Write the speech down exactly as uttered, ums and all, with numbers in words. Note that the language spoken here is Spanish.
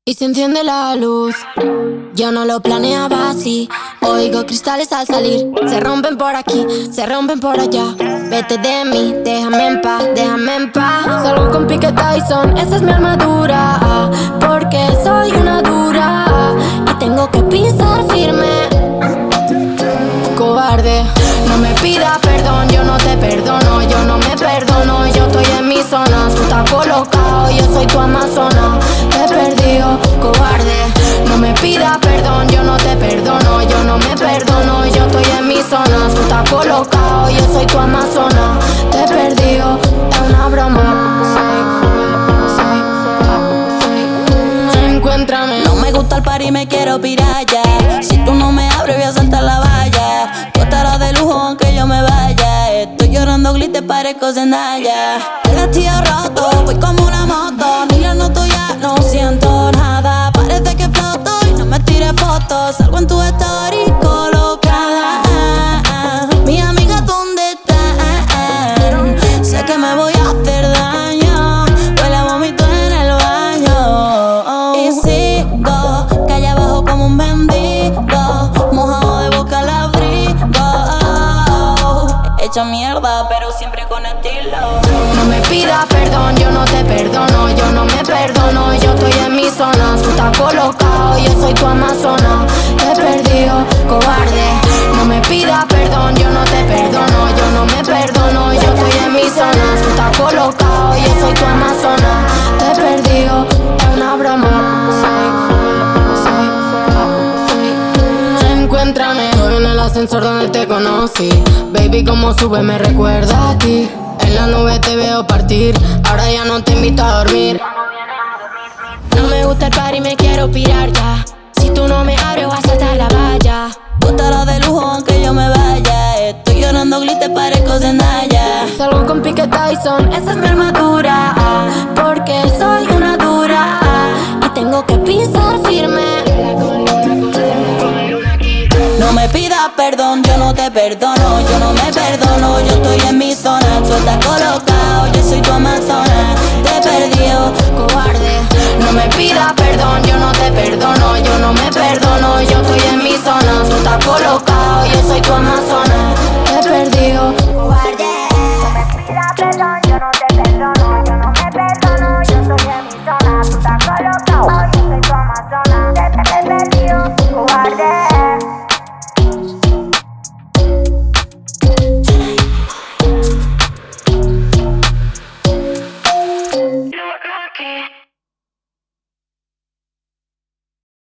Y se enciende la luz. Yo no lo planeaba así. Oigo cristales al salir. Se rompen por aquí, se rompen por allá. Vete de mí, déjame en paz, déjame en paz. Salgo con Pique Tyson, esa es mi armadura. Porque soy una dura y tengo que pisar firme. Cobarde, no me pidas perdón, yo no te perdono. Yo no me perdono, yo estoy en mi zona. Tú estás colocado, yo soy tu amazona. Te he perdido, cobarde. No me pidas perdón, yo no te perdono. Yo no me perdono, yo estoy en mi zona. Tú estás colocado, yo soy tu amazona. Te he perdido, es una broma. Encuéntrame. No me gusta el party, me quiero pirar ya. Si tú no me abres voy a saltar la valla. Tú estarás de lujo aunque yo me vaya. Estoy llorando glitter, parezco Zendaya. El vestido roto, voy como una moto. Ni la noto ya, no siento nada. Parece que floto y no me tires fotos. Salgo en tu story colocada. Mis amigas, ¿dónde están? Sé que me voy a hacer daño. Huele a vómito en el baño. Y sigo calle abajo como un mendigo, mojado de boca al abrigo. Hecho mierda, pero siempre con estilo. No me pidas perdón, yo no te perdono. Yo no me perdono, yo estoy en mi zona. Tú estás colocado, yo soy tu amazona. Te he perdido, cobarde. No me pidas perdón, yo no te perdono. Yo no me perdono, yo estoy en mi zona. Tú estás colocado, yo soy tu amazona. Te he perdido, es una broma. Encuéntrame. Estoy en el ascensor donde te conocí. Baby, como sube me recuerda a ti. En la nube te veo partir. Ahora ya no te invito a dormir. No me gusta el party, me quiero pirar ya. Si tú no me abres voy a saltar la valla. Tú estarás de lujo aunque yo me vaya. Estoy llorando glitter, parezco Zendaya. Salgo con Pique Tyson, esa es mi armadura. Porque soy una dura y tengo que pisar firme. No me pidas perdón, yo no te perdono. Yo no me perdono, yo estoy en mi zona. Tú estás colocado, yo soy tu amazona. Te he perdido, Cobarde, no me pidas